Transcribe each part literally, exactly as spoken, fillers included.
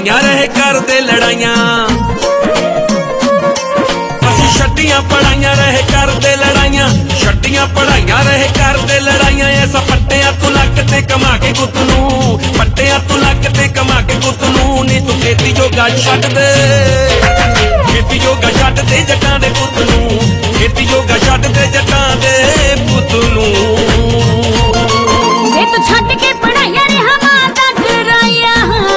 पढ़ाइयां रहे करदे लड़ाइयां, असी छड्डियां पढ़ाइयां रहे करदे लड़ाइयां, छड्डियां पढ़ाइयां रहे करदे लड़ाइयां। ऐसा पट्टियां तू लक ते कमा के गुत नूं, पट्टियां तू लक ते कमा के गुत नूं। नी तू खेती जोगा छड्ड दे, खेती जोगा छड्ड दे जटां दे पुत नूं, खेती जोगा छड्ड दे जटां दे पुत नूं। वे तू छड्ड के पढ़ाइयां रे हमारा डराइयां,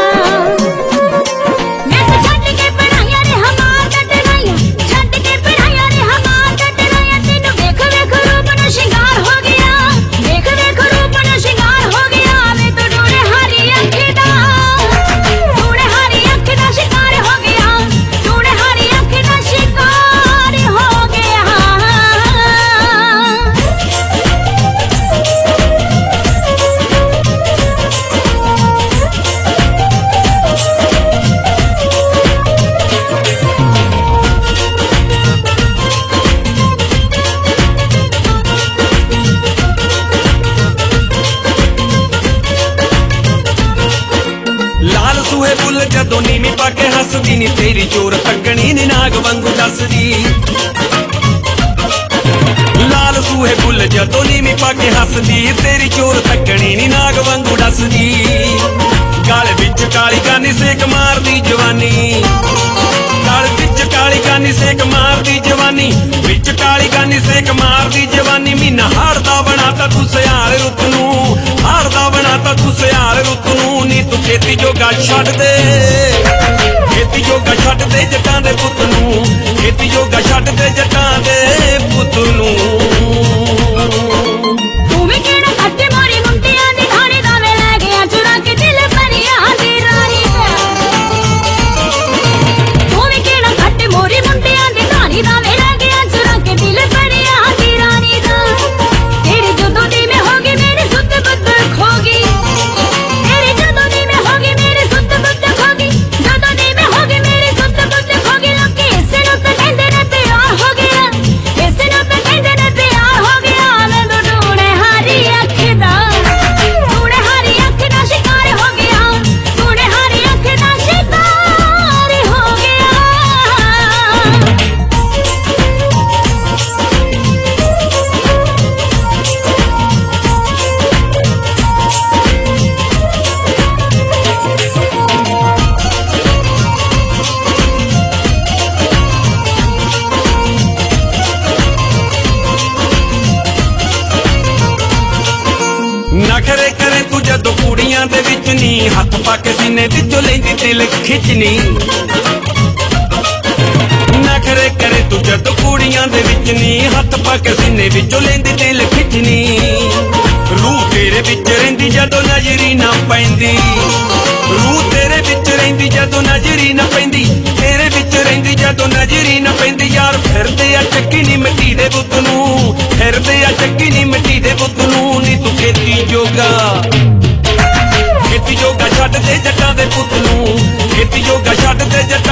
मैं तू छड्ड के पढ़ाइयां रे हमारा डराइयां, छड्ड के पढ़ाइयां रे हमारा डराइयां। तेनू वेख वेख रूप नु शिंगार हो गया, वेख वेख रूप नु शिंगार हो गया। वे तू डोरे हारी अख दा, डोरे हारी अख दा शिकार हो गया, डोरे हारी अख दा शिकार हो गया। लाल सूहे बुल जदों नीवी पाके हसदी नी, तेरी चोर तकनी नी नाग वांगू दसदी। लाल सूहे बुल जदों नीवी पाके हसदी, तेरी चोर तकनी नी नाग वांगू दसदी। गल विच काली कानी सेक मारदी जवानी, गल विच काली कानी सेक मारदी जवानी, विच काली कानी सेक मारदी जवानी। मीना हारदा बनाता तू सियाल रुत नूं, हारदा बनाता तू सियाल रुत नूं। नी तू खेती जोगा छड्ड दे, खेती जोगा छड्ड दे जटां दे पुत नूं, खेती जोगा छड्ड दे जटां दे पुत नूं। तू भी केड़ा खट्टे मोरी मुंडियां दी धारी दा वे लै गया चुरा के दिल परियां दी रानी दा। तू भी केड़ा खट्टे मोरी मुंडियां दी धारी दा वे लै गया चुरा के दिल परियां दी रानी दा। तेरी जदों दी मैं होगी मेरी सुध बुध खोगी, तेरी जदों दी मैं होगी मेरी सुध बुध खोगी, जदों दी मैं होगी मेरी सुध बुध खोगी। लोकी इसे नूं तां कहंदे ने प्यार हो गया, इसे नूं तां कहंदे ने प्यार हो गया। मैं तो डूणे हारी अख दा, डूणे हारी अख दा शिकार हो गया, डूणे हारी अख दा शिकार हो गया। नखरे करे तू जदों कुड़ियां दे विच नी, हथ पाके सीने विचों लैंदी दिल खिचनी। नखरे करे तू जदों कुड़ियां दे विच नी, हथ पाके सीने विचों लैंदी दिल खिचनी। रूह तेरे विच रहिंदी जदों नजरी ना पैंदी, रूह तेरे विच रहिंदी जदों नजरी ना पैंदी, तेरे विच रहिंदी जदों नजरी ना पैंदी। यार फिरदे आ चक्की नी मिट्टी दे बुत नूं, फिरदे आ चक्की नी मिट्टी दे बुत नूं। नी तू खेती जोगा, खेती जोगा छड्ड दे जटां दे पुत नूं, खेती जोगा छड्ड दे जटां